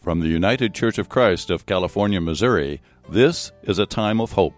From the United Church of Christ of California, Missouri, this is a time of hope.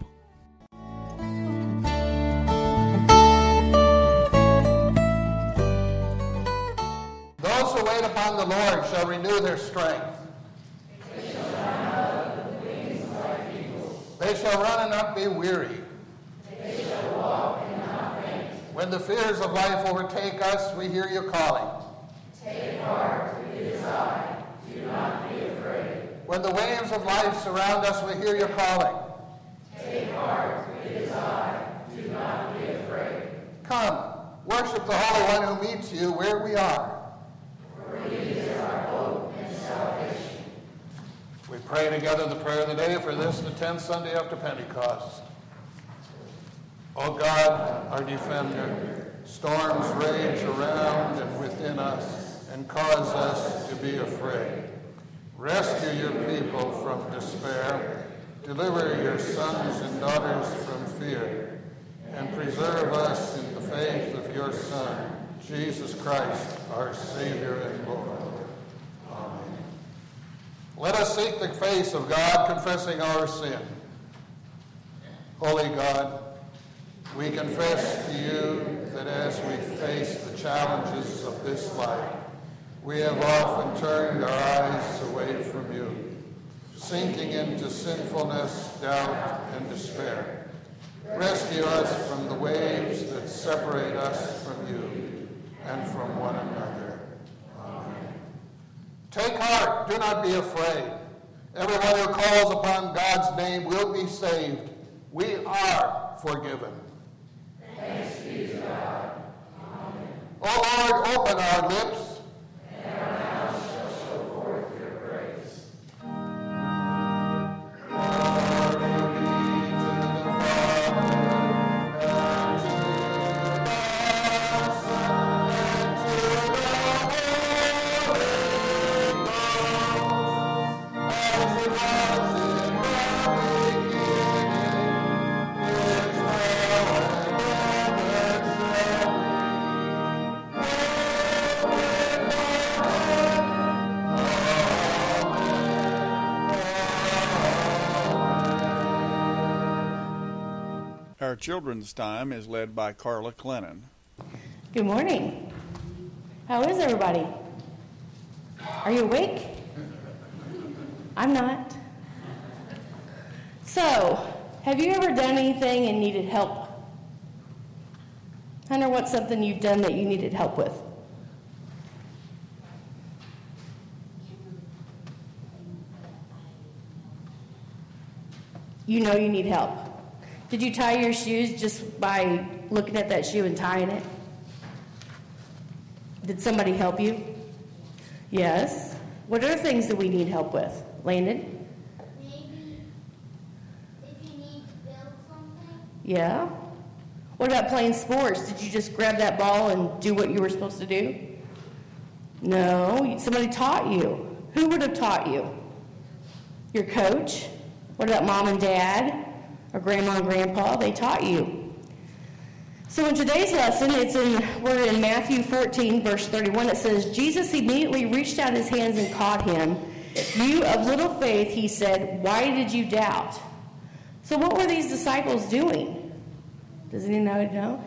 Those who wait upon the Lord shall renew their strength. They shall mount up with wings like eagles. They shall run and not be weary. They shall walk and not faint. When the fears of life overtake us, we hear you calling. Take heart, it is I. Do not be afraid. When the waves of life surround us, we hear you calling. Take heart, it is I. Do not be afraid. Come, worship the Holy One who meets you where we are. For he is our hope and salvation. We pray together the prayer of the day for this, the 10th Sunday after Pentecost. O God, our defender, storms rage around and within us and cause us to be afraid. Rescue your people from despair. Deliver your sons and daughters from fear. And preserve us in the faith of your Son, Jesus Christ, our Savior and Lord. Amen. Let us seek the face of God, confessing our sin. Holy God, we confess to you that as we face the challenges of this life, we have often turned our eyes away from you, sinking into sinfulness, doubt, and despair. Rescue us from the waves that separate us from you and from one another. Amen. Take heart, do not be afraid. Everyone who calls upon God's name will be saved. We are forgiven. Thanks be to God. Amen. O Lord, open our lips, And our mouth shall show forth your praise. Our children's time is led by Carla Clennon. Good morning. How is everybody? Are you awake? I'm not. So, have you ever done anything and needed help? Hunter, what's something you've done that you needed help with? You know you need help. Did you tie your shoes just by looking at that shoe and tying it? Did somebody help you? Yes. What other things do we need help with? Landon? Maybe if you need to build something. Yeah. What about playing sports? Did you just grab that ball and do what you were supposed to do? No. Somebody taught you. Who would have taught you? Your coach? What about mom and dad? Or grandma and grandpa? They taught you. So in today's lesson, we're in Matthew 14, verse 31. It says, Jesus immediately reached out his hands and caught him. You of little faith, he said, why did you doubt? So what were these disciples doing? Does anybody know?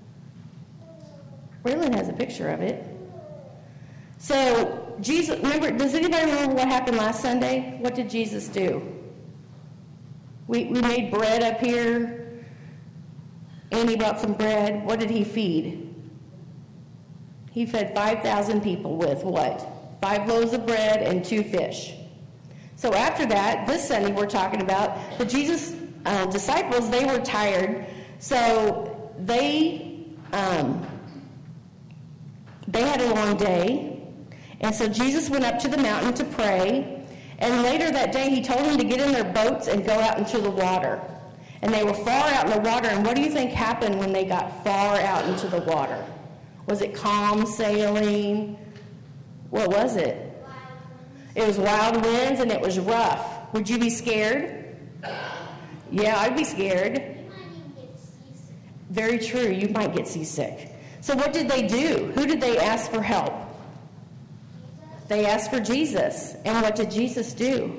Braylon has a picture of it. So Jesus, does anybody remember what happened last Sunday? What did Jesus do? We made bread up here. Andy brought some bread. What did he feed? He fed 5,000 people with what? 5 loaves of bread and 2 fish. So after that, this Sunday we're talking about the Jesus disciples, they were tired. So they had a long day. And so Jesus went up to the mountain to pray. And later that day, he told them to get in their boats and go out into the water. And they were far out in the water. And what do you think happened when they got far out into the water? Was it calm sailing? What was it? It was wild winds and it was rough. Would you be scared? Yeah, I'd be scared. You might even get seasick. Very true. You might get seasick. So what did they do? Who did they ask for help? they asked for Jesus. And what did Jesus do?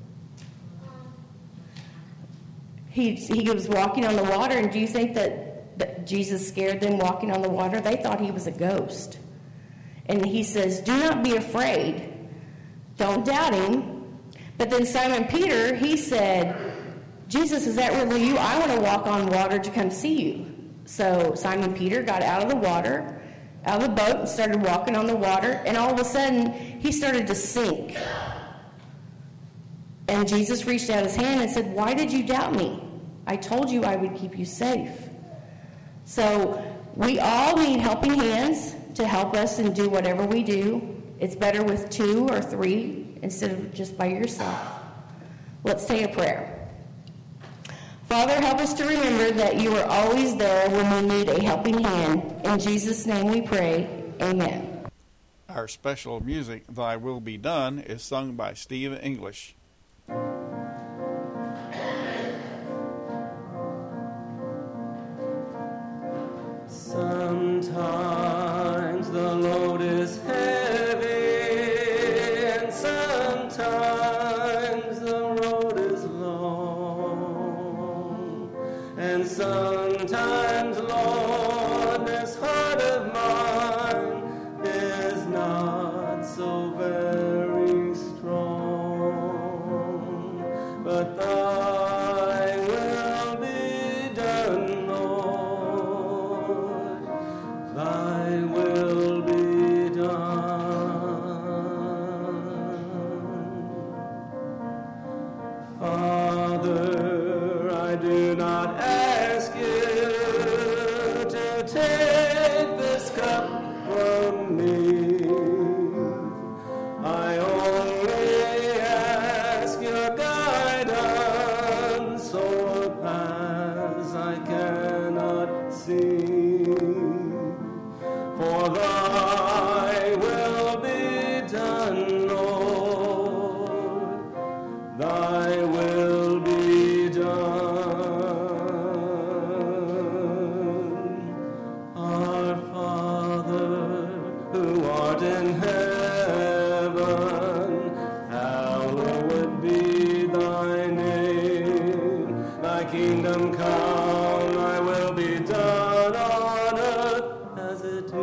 He was walking on the water, and do you think that Jesus scared them walking on the water? They thought he was a ghost. And he says, do not be afraid. Don't doubt him. But then Simon Peter, he said, Jesus, is that really you? I want to walk on water to come see you. So Simon Peter got out of the water, out of the boat, and started walking on the water. And all of a sudden, he started to sink. And Jesus reached out his hand and said, why did you doubt me? I told you I would keep you safe. So we all need helping hands to help us and do whatever we do. It's better with 2 or 3 instead of just by yourself. Let's say a prayer. Father, help us to remember that you are always there when we need a helping hand. In Jesus' name we pray. Amen. Our special music, Thy Will Be Done, is sung by Steve English. Sometimes the load is heavy, and sometimes the road is long, and sometimes, Lord, this heart of mine is not so very strong, but Thy will be done, Lord, Thy will be done. Father, I do not ask you to take this cup from me. I only ask your guidance o'er paths I cannot see. For Thy will be done, Lord, Thy will be done. Our Father, who art in heaven, hallowed be Thy name. Thy kingdom come, Thy will be done on earth as it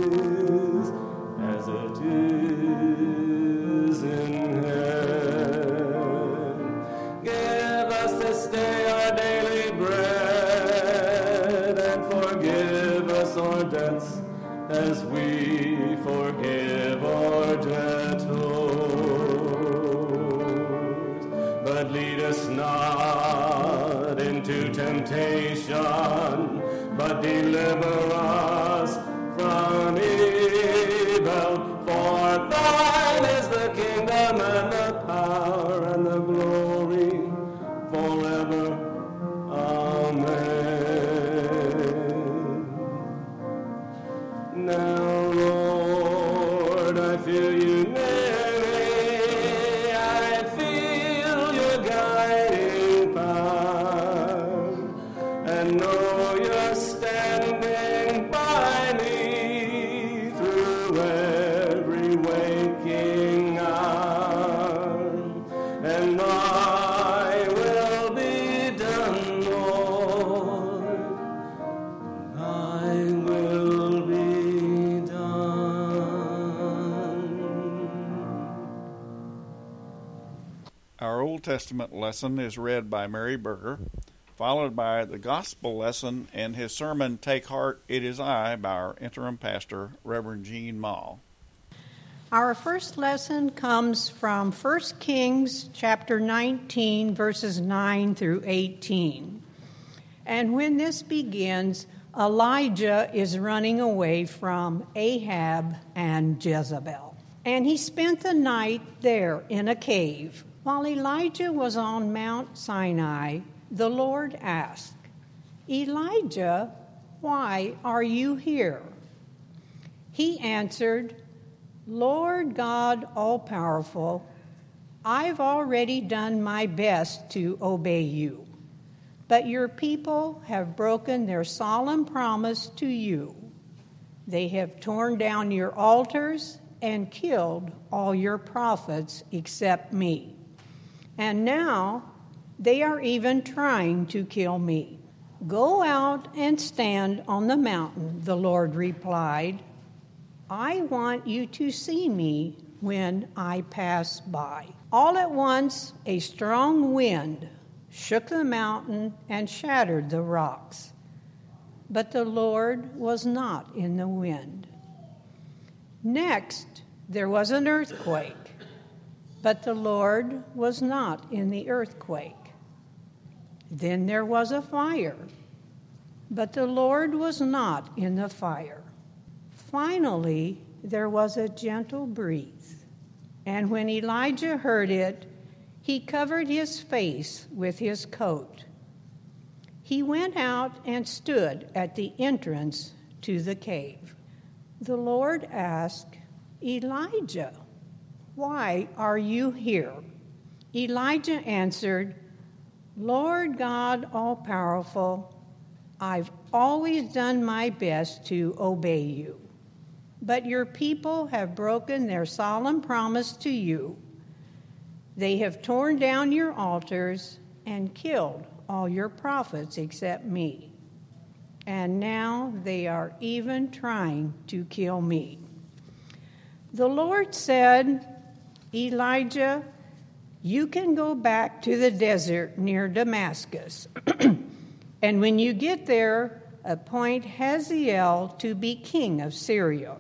is in heaven. Give us this day our daily bread, and forgive us our debts as we forgive our debtors. But lead us not into temptation, but deliver us from evil. For Thine is the kingdom and the power and the glory forever. Amen. Now, Lord, I feel you near me. I feel your guiding power, and know you're standing by me through every waking hour. And Thy will be done, Lord, Thy will be done. Our Old Testament lesson is read by Mary Berger, followed by the gospel lesson and his sermon, Take Heart, It Is I, by our interim pastor, Reverend Gene Mall. Our first lesson comes from 1 Kings chapter 19, verses 9 through 18. And when this begins, Elijah is running away from Ahab and Jezebel. And he spent the night there in a cave. While Elijah was on Mount Sinai, the Lord asked, Elijah, why are you here? He answered, Lord God all-powerful, I've already done my best to obey you, but your people have broken their solemn promise to you. They have torn down your altars and killed all your prophets except me. And now they are even trying to kill me. Go out and stand on the mountain, the Lord replied. I want you to see me when I pass by. All at once, a strong wind shook the mountain and shattered the rocks. But the Lord was not in the wind. Next, there was an earthquake, but the Lord was not in the earthquake. Then there was a fire, but the Lord was not in the fire. Finally, there was a gentle breeze, and when Elijah heard it, he covered his face with his coat. He went out and stood at the entrance to the cave. The Lord asked, Elijah, why are you here? Elijah answered, Lord God all-powerful, I've always done my best to obey you. But your people have broken their solemn promise to you. They have torn down your altars and killed all your prophets except me. And now they are even trying to kill me. The Lord said, Elijah, you can go back to the desert near Damascus. And when you get there, appoint Hazael to be king of Syria.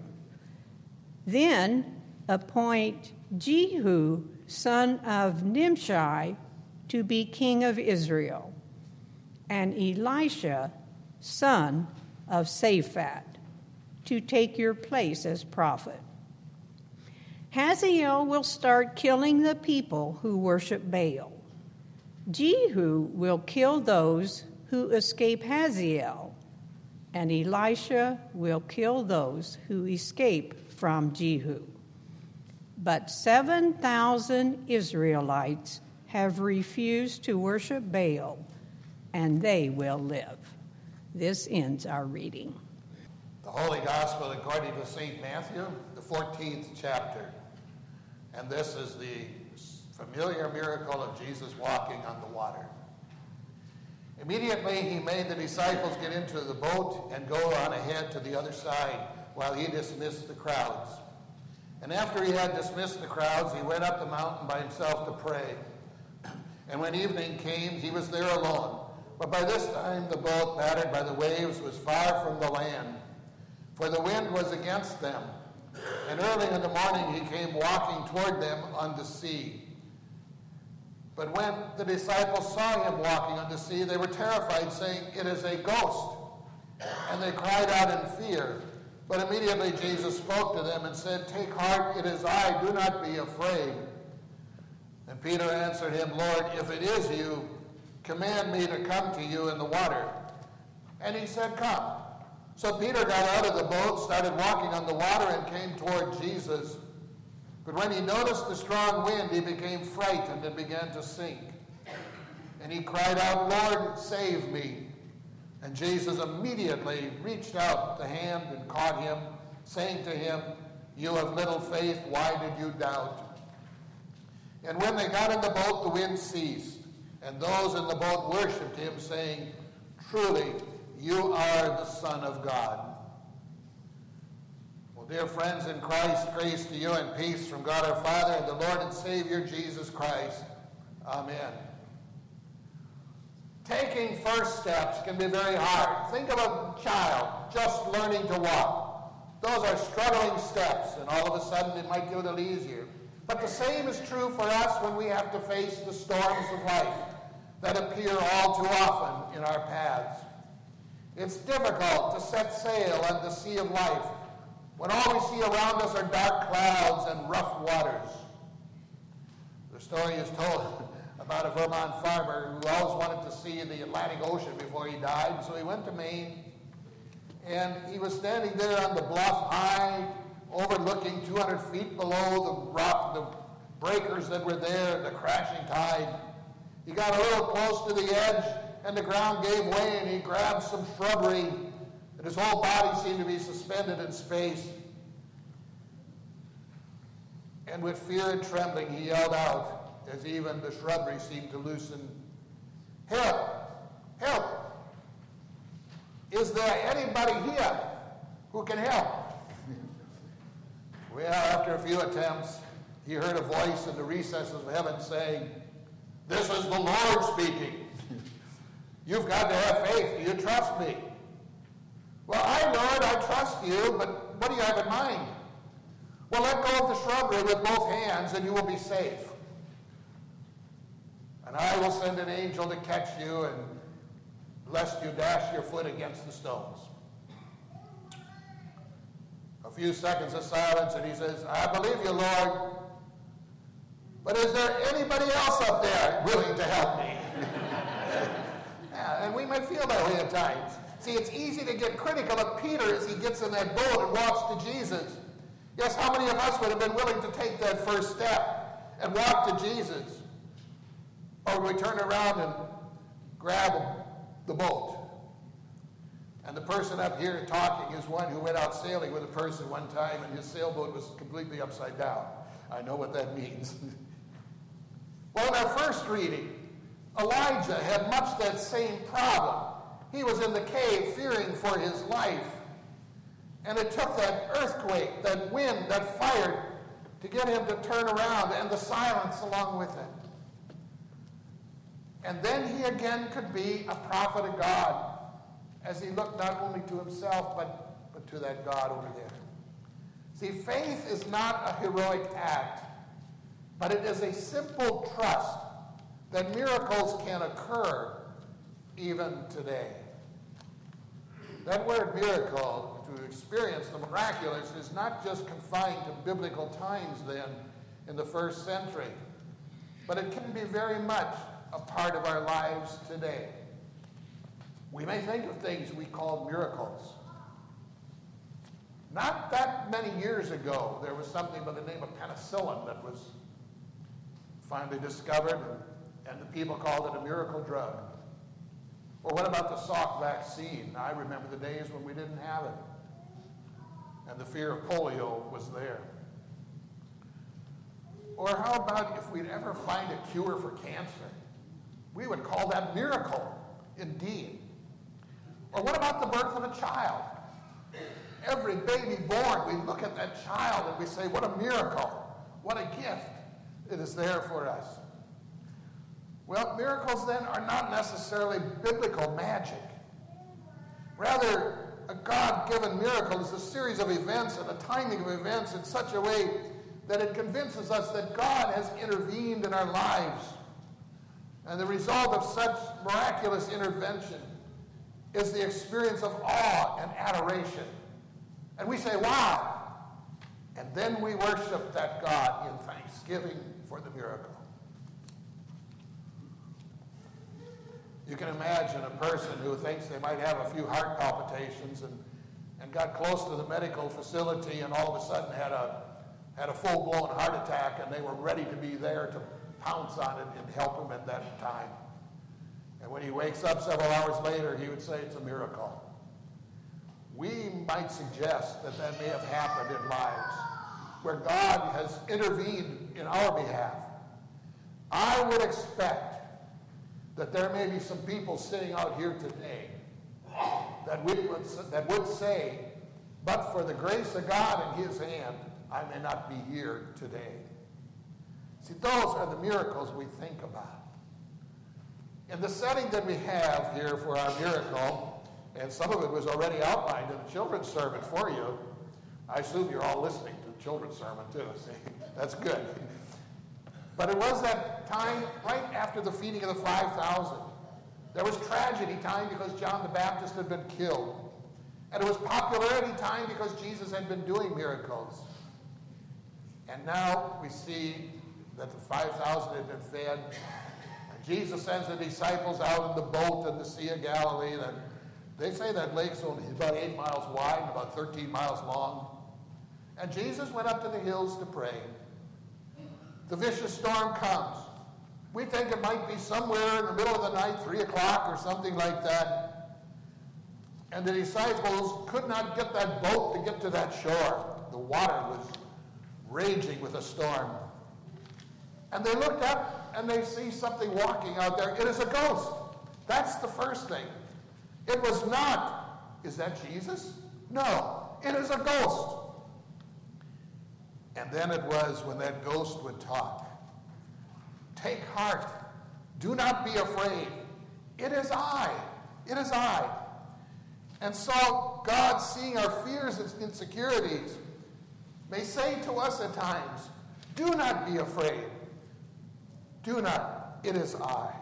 Then appoint Jehu, son of Nimshi, to be king of Israel, and Elisha, son of Shaphat, to take your place as prophet. Hazael will start killing the people who worship Baal. Jehu will kill those who escape Hazael, and Elisha will kill those who escape from Jehu. But 7,000 Israelites have refused to worship Baal, and they will live. This ends our reading. The Holy Gospel according to St. Matthew, the 14th chapter. And this is the familiar miracle of Jesus walking on the water. Immediately he made the disciples get into the boat and go on ahead to the other side while he dismissed the crowds. And after he had dismissed the crowds, he went up the mountain by himself to pray. And when evening came, he was there alone. But by this time the boat, battered by the waves, was far from the land, for the wind was against them. And early in the morning he came walking toward them on the sea. But when the disciples saw him walking on the sea, they were terrified, saying, "It is a ghost." And they cried out in fear. But immediately Jesus spoke to them and said, "Take heart, it is I, do not be afraid." And Peter answered him, "Lord, if it is you, command me to come to you in the water." And he said, "Come." So Peter got out of the boat, started walking on the water, and came toward Jesus. But when he noticed the strong wind, he became frightened and began to sink. And he cried out, "Lord, save me." And Jesus immediately reached out the hand and caught him, saying to him, "You have little faith, why did you doubt?" And when they got in the boat, the wind ceased, and those in the boat worshipped him, saying, "Truly, you are the Son of God." Well, dear friends in Christ, grace to you and peace from God our Father and the Lord and Savior Jesus Christ. Amen. Taking first steps can be very hard. Think of a child just learning to walk. Those are struggling steps, and all of a sudden it might get a little easier. But the same is true for us when we have to face the storms of life that appear all too often in our paths. It's difficult to set sail on the sea of life when all we see around us are dark clouds and rough waters. The story is told about a Vermont farmer who always wanted to see the Atlantic Ocean before he died. So he went to Maine, and he was standing there on the bluff high, overlooking 200 feet below the rock, the breakers that were there, the crashing tide. He got a little close to the edge, and the ground gave way, and he grabbed some shrubbery, and his whole body seemed to be suspended in space. And with fear and trembling, he yelled out, as even the shrubbery seemed to loosen, "Help! Help! Is there anybody here who can help?" Well, after a few attempts, he heard a voice in the recesses of heaven saying, "This is the Lord speaking. You've got to have faith. Do you trust me?" "Well, Lord, I trust you, but what do you have in mind?" "Well, let go of the shrubbery with both hands and you will be safe. And I will send an angel to catch you, and lest you dash your foot against the stones." A few seconds of silence, and he says, "I believe you, Lord, but is there anybody else up there willing to help me?" Yeah, and we might feel that way at times. See, it's easy to get critical of Peter as he gets in that boat and walks to Jesus. Yes, how many of us would have been willing to take that first step and walk to Jesus? Or would we turn around and grab the boat? And the person up here talking is one who went out sailing with a person one time, and his sailboat was completely upside down. I know what that means. Well, in our first reading, Elijah had much that same problem. He was in the cave fearing for his life. And it took that earthquake, that wind, that fire to get him to turn around, and the silence along with it. And then he again could be a prophet of God as he looked not only to himself but to that God over there. See, faith is not a heroic act, but it is a simple trust that miracles can occur even today. That word miracle, to experience the miraculous, is not just confined to biblical times then in the first century, but it can be very much a part of our lives today. We may think of things we call miracles. Not that many years ago, there was something by the name of penicillin that was finally discovered, and the people called it a miracle drug. Or what about the Salk vaccine? I remember the days when we didn't have it, and the fear of polio was there. Or how about if we'd ever find a cure for cancer? We would call that miracle indeed. Or what about the birth of a child? Every baby born, we look at that child and we say, what a miracle, what a gift it is there for us. Well, miracles then are not necessarily biblical magic. Rather, a God-given miracle is a series of events and a timing of events in such a way that it convinces us that God has intervened in our lives. And the result of such miraculous intervention is the experience of awe and adoration. And we say, wow. And then we worship that God in thanksgiving for the miracle. You can imagine a person who thinks they might have a few heart palpitations and got close to the medical facility and all of a sudden had a full-blown heart attack, and they were ready to be there to pounce on it and help him at that time. And when he wakes up several hours later, he would say it's a miracle. We might suggest that that may have happened in lives where God has intervened in our behalf. I would expect that there may be some people sitting out here today that would say, but for the grace of God in his hand, I may not be here today. See, those are the miracles we think about. In the setting that we have here for our miracle, and some of it was already outlined in the children's sermon for you. I assume you're all listening to the children's sermon too. See, that's good. But it was that time right after the feeding of the 5,000. There was tragedy time because John the Baptist had been killed. And it was popularity time because Jesus had been doing miracles. And now we see that the 5,000 had been fed. And Jesus sends the disciples out in the boat in the Sea of Galilee. And they say that lake's only about 8 miles wide and about 13 miles long. And Jesus went up to the hills to pray. The vicious storm comes. We think it might be somewhere in the middle of the night, 3 o'clock or something like that. And the disciples could not get that boat to get to that shore. The water was raging with a storm. And they looked up and they see something walking out there. It is a ghost. That's the first thing. It was not, is that Jesus? No, it is a ghost. And then it was when that ghost would talk. Take heart. Do not be afraid. It is I. It is I. And so God, seeing our fears and insecurities, may say to us at times, do not be afraid. Do not. It is I.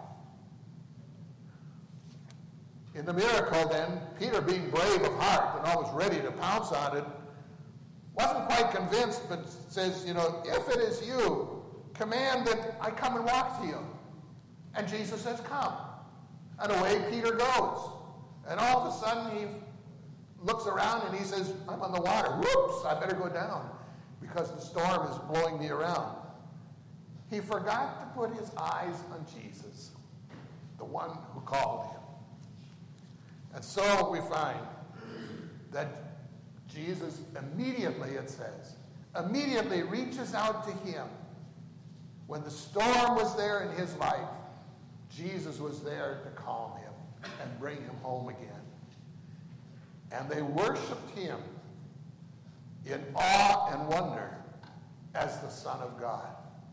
In the miracle then, Peter, being brave of heart and always ready to pounce on it, wasn't quite convinced, but says, if it is you, command that I come and walk to you. And Jesus says, come. And away Peter goes. And all of a sudden he looks around and he says, I'm on the water. Whoops, I better go down because the storm is blowing me around. He forgot to put his eyes on Jesus, the one who called him. And so we find that Jesus immediately, it says, immediately reaches out to him. When the storm was there in his life, Jesus was there to calm him and bring him home again. And they worshiped him in awe and wonder as the Son of God.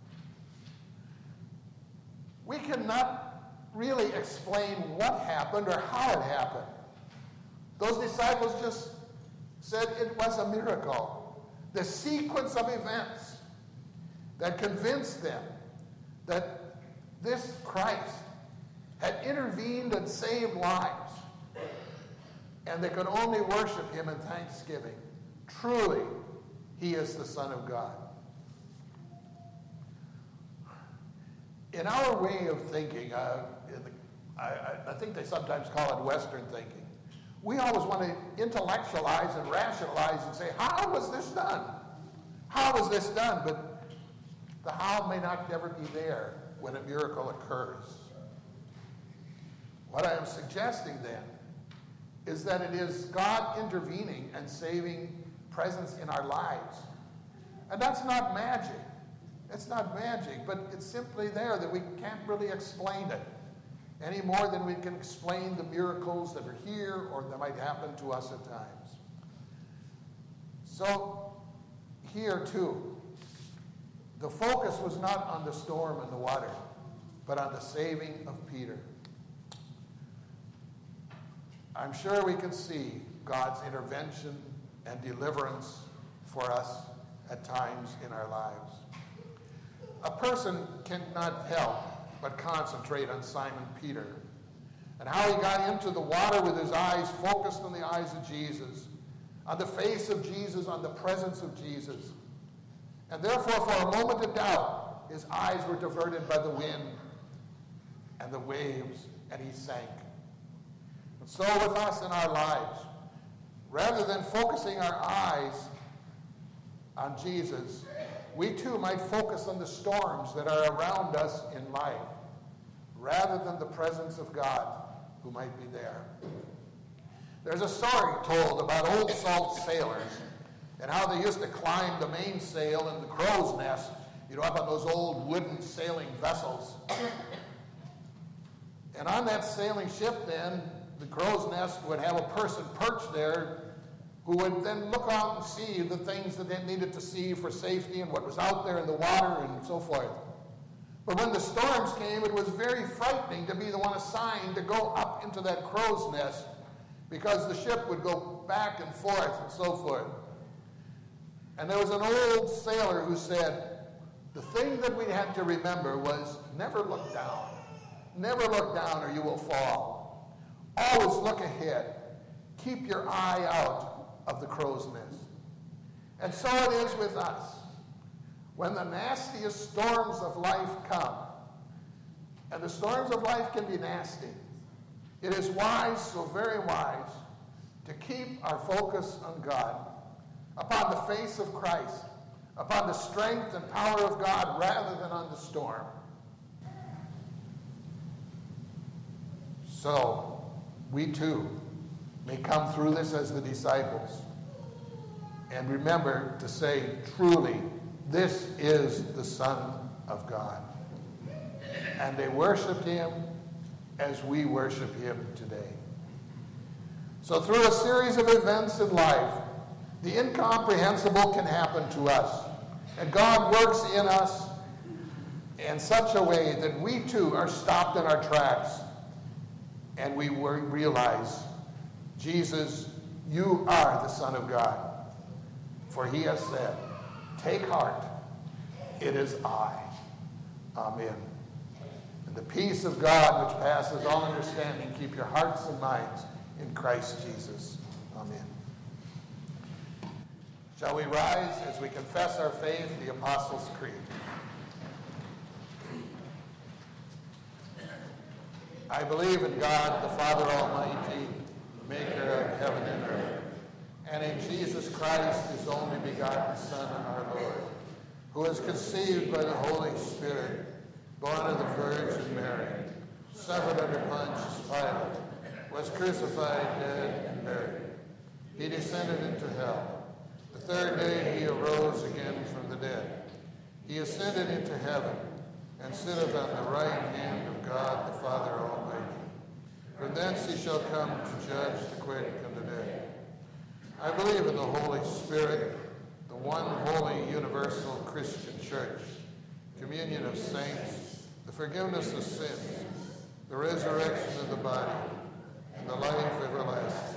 We cannot really explain what happened or how it happened. Those disciples just said it was a miracle. The sequence of events that convinced them that this Christ had intervened and saved lives, and they could only worship him in thanksgiving. Truly, he is the Son of God. In our way of thinking, I think they sometimes call it Western thinking, we always want to intellectualize and rationalize and say, how was this done? How was this done? But the how may not ever be there when a miracle occurs. What I am suggesting then is that it is God intervening and saving presence in our lives. And that's not magic. It's not magic, but it's simply there that we can't really explain it any more than we can explain the miracles that are here or that might happen to us at times. So here too, the focus was not on the storm and the water, but on the saving of Peter. I'm sure we can see God's intervention and deliverance for us at times in our lives. A person cannot help but concentrate on Simon Peter and how he got into the water with his eyes focused on the eyes of Jesus, on the face of Jesus, on the presence of Jesus. And therefore, for a moment of doubt, his eyes were diverted by the wind and the waves, and he sank. And so with us in our lives, rather than focusing our eyes on Jesus, we too might focus on the storms that are around us in life, rather than the presence of God who might be there. There's a story told about old salt sailors and how they used to climb the mainsail in the crow's nest, up on those old wooden sailing vessels. And on that sailing ship then, the crow's nest would have a person perched there who would then look out and see the things that they needed to see for safety and what was out there in the water and so forth. But when the storms came, it was very frightening to be the one assigned to go up into that crow's nest because the ship would go back and forth and so forth. And there was an old sailor who said, the thing that we had to remember was never look down. Never look down or you will fall. Always look ahead. Keep your eye out of the crow's nest. And so it is with us. When the nastiest storms of life come, and the storms of life can be nasty, it is wise, so very wise, to keep our focus on God, upon the face of Christ, upon the strength and power of God rather than on the storm. So, we too may come through this as the disciples and remember to say, truly, this is the Son of God. And they worshiped him as we worship him today. So through a series of events in life, the incomprehensible can happen to us. And God works in us in such a way that we too are stopped in our tracks and we realize, Jesus, you are the Son of God. For he has said, take heart, it is I. Amen. And the peace of God which passes all understanding, keep your hearts and minds in Christ Jesus. Amen. Shall we rise as we confess our faith, the Apostles' Creed? I believe in God, the Father Almighty, maker of heaven and earth, and in Jesus Christ, his only begotten Son, our Lord, who was conceived by the Holy Spirit, born of the Virgin Mary, suffered under Pontius Pilate, was crucified, dead, and buried. He descended into hell. The third day he arose again from the dead. He ascended into heaven and sitteth on the right hand of God the Father Almighty. From thence he shall come to judge the quick and the dead. I believe in the Holy Spirit, the one holy universal Christian church, communion of saints, the forgiveness of sins, the resurrection of the body, and the life everlasting.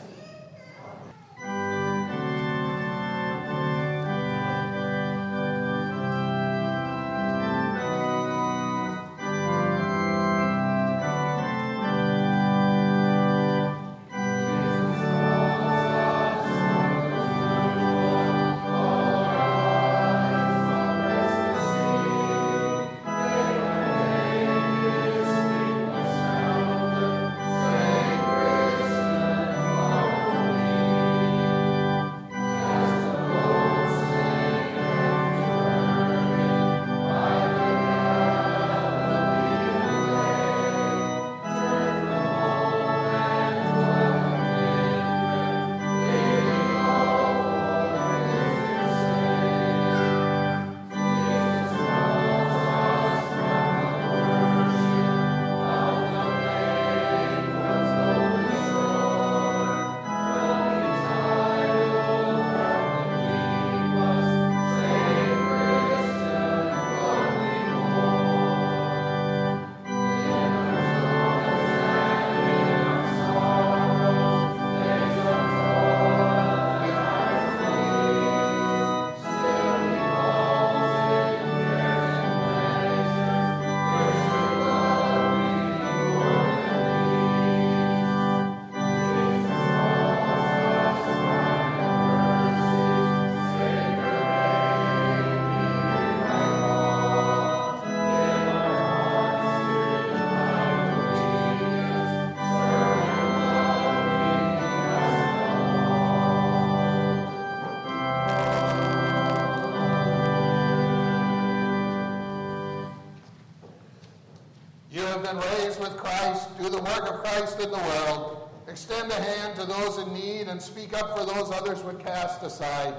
Been raised with Christ, do the work of Christ in the world, extend a hand to those in need, and speak up for those others would cast aside.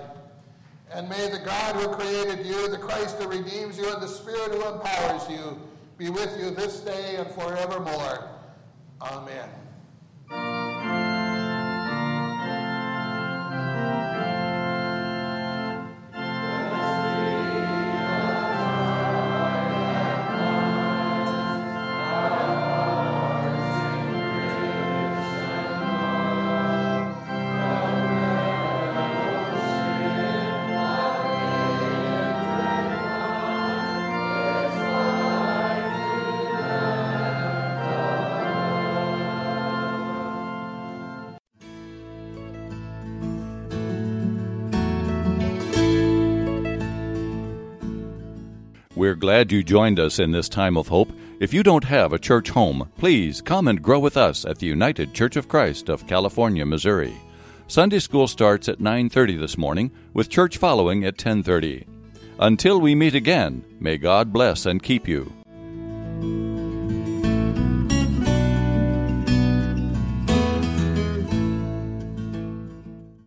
And may the God who created you, the Christ who redeems you, and the Spirit who empowers you be with you this day and forevermore. Amen. We're glad you joined us in this time of hope. If you don't have a church home, please come and grow with us at the United Church of Christ of California, Missouri. Sunday school starts at 9:30 this morning, with church following at 10:30. Until we meet again, may God bless and keep you.